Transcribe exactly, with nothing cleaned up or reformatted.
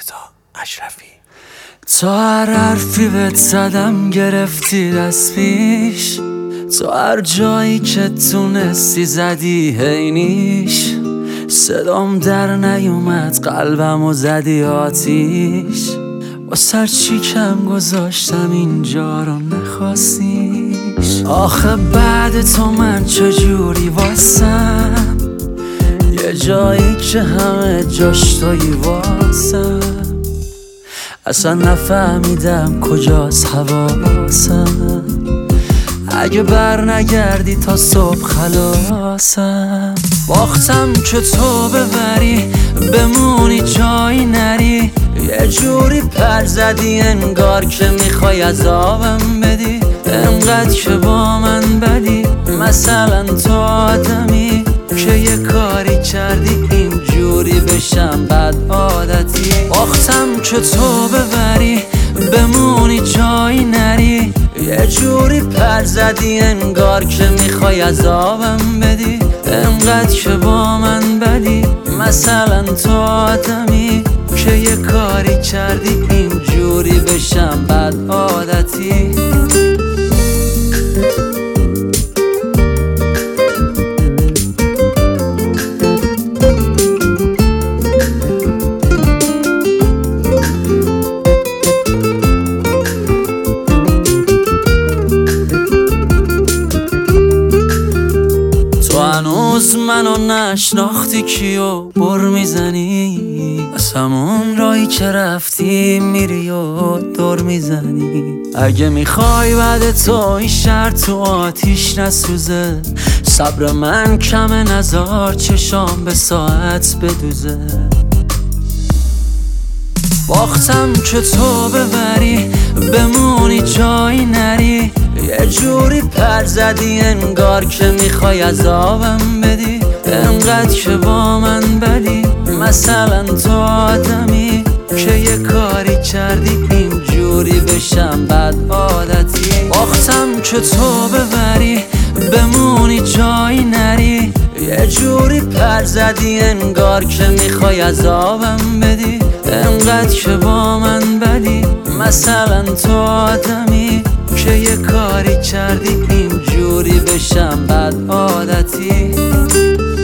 رضا اشرفی. تا هر حرفی بهت زدم گرفتی دست پیش، تا هر جایی که تونستی زدی هینیش، صدام در نیومد قلبم و زدی آتیش، با سر چی کم گذاشتم اینجا رو نخواستیش. آخه بعد تو من چجوری واسم، یه جایی که همه جاش تویی واسم، اصلا نفهمیدم کجاست حواسم، اگه بر نگردی تا صبح خلاصم. باختم که تو ببری بمونی جایی نری، یه جوری پر زدی انگار که میخوای عذابم بدی، انقدر که با من بدی، مثلا تو آدمی که یه کاری کردی اینجوری بشم بد عادتی. باختم که تو ببری بمونی جایی نری، یه جوری پر زدی انگار که میخوای عذابم بدی، انقدر که با من بدی، مثلا تو آدمی که یه کاری کردی اینجوری بشم بد عادتی. هنوز منو نشناختی کیو بر میزنی، از همون رایی که رفتی میری و دور میزنی. اگه میخوای بعد تو این شهر تو آتیش نسوزه، صبر من کمه نزار چشام به ساعت بدوزه. باختم که تو ببری بمونی جایی نری، یه جوری پر زدی انگار که میخوای عذابم بدی، انقدر که با من بدی، مثلا تو آدمی که یه کاری کردی اینجوری بشم بد عادتی. باختم که تو ببری بمونی جایی نری، یه جوری پر زدی انگار که میخوای عذابم بدی، انقدر که با من بدی، مثلا تو آدمی که یه کاری کردی اینجوری بشم بد عادتی.